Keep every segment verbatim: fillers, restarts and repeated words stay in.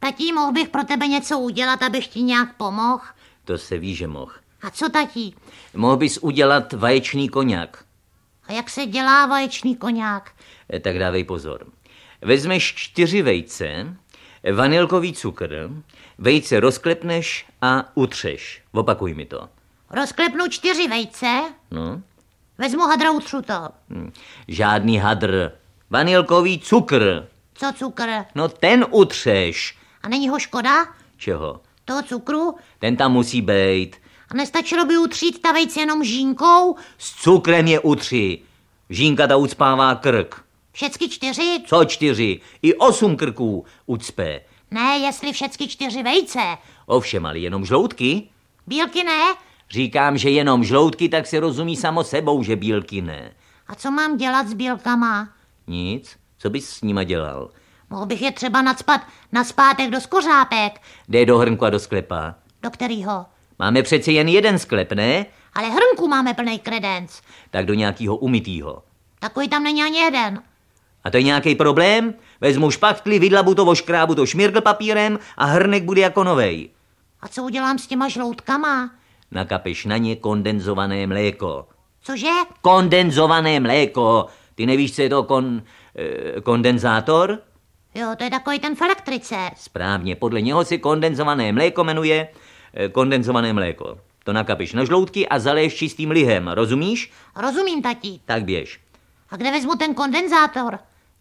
Tatí, mohl bych pro tebe něco udělat, abych ti nějak pomohl? To se ví, že mohl. A co, tatí? Mohl bys udělat vaječný koňák. A jak se dělá vaječný koňák? E, tak dávej pozor. Vezmeš čtyři vejce, vanilkový cukr, vejce rozklepneš a utřeš. Opakuj mi to. Rozklepnu čtyři vejce, No. vezmu hadr a utřu to. Hm. Žádný hadr. Vanilkový cukr. Co cukr? No ten utřeš. A není ho škoda? Čeho? Toho cukru? Ten tam musí být. A nestačilo by utřít ta vejce jenom žínkou? S cukrem je utři. Žínka ta ucpává krk. Všecky čtyři? Co čtyři? I osm krků ucpe. Ne, jestli všecky čtyři vejce. Ovšem, ale jenom žloutky? Bílky ne? Říkám, že jenom žloutky, tak se rozumí samo sebou, že bílky ne. A co mám dělat s bílkama? Nic. Co bys s nima dělal? Mohl bych je třeba nacpat na zpátek do skořápek. Dej do hrnku a do sklepa. Do kterýho? Máme přece jen jeden sklep, ne? Ale hrnku máme plnej kredenc. Tak do nějakého umytýho. Takový tam není ani jeden. A to je nějaký problém? Vezmu špachtli, vydlabu to, oškrábu to šmirgl papírem a hrnek bude jako novej. A co udělám s těma žloutkama? Nakapeš na ně kondenzované mléko. Cože? Kondenzované mléko. Ty nevíš, co je to kon, eh, kondenzátor? Jo, to je takový ten v elektrice. Správně, podle něho se kondenzované mléko jmenuje eh, kondenzované mléko. To nakapeš na žloutky a zaléješ čistým lihem, rozumíš? Rozumím, tatí. Tak běž. A kde vezmu ten kondenzátor?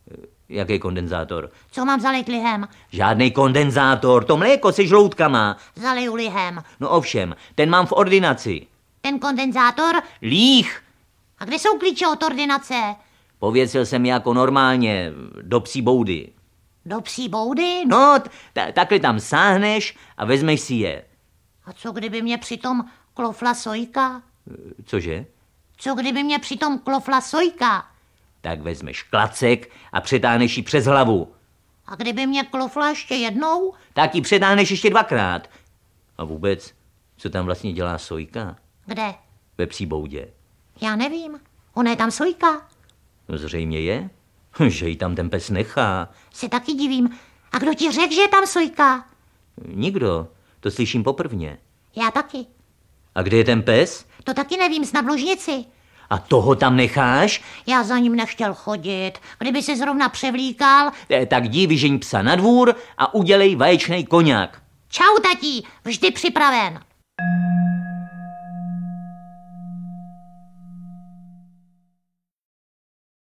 Jaký kondenzátor? Co mám zalejt lihem? Žádný kondenzátor, to mléko se žloutkama. Zaleju lihem. No ovšem, ten mám v ordinaci. Ten kondenzátor? Líh. A kde jsou klíče od ordinace? Pověsil jsem je jako normálně do psí boudy. Do psí boudy? No, t- takhle tam sáhneš a vezmeš si je. A co kdyby mě přitom klofla sojka? Cože? Co kdyby mě přitom klofla sojka? Tak vezmeš klacek a přetáhneš ji přes hlavu. A kdyby mě klofla ještě jednou? Tak ji přetáhneš ještě dvakrát. A vůbec, co tam vlastně dělá sojka? Kde? Ve psí boudě. Já nevím. Ona je tam sojka. No zřejmě je, že ji tam ten pes nechá. Se taky divím. A kdo ti řekl, že je tam sojka? Nikdo, to slyším poprvně. Já taky. A kde je ten pes? To taky nevím, snad v ložnici. A toho tam necháš? Já za ním nechtěl chodit. Kdyby se zrovna převlíkal... E, tak jdi vyžeň psa na dvůr a udělej vaječnej koňák. Čau, tatí, vždy připraven.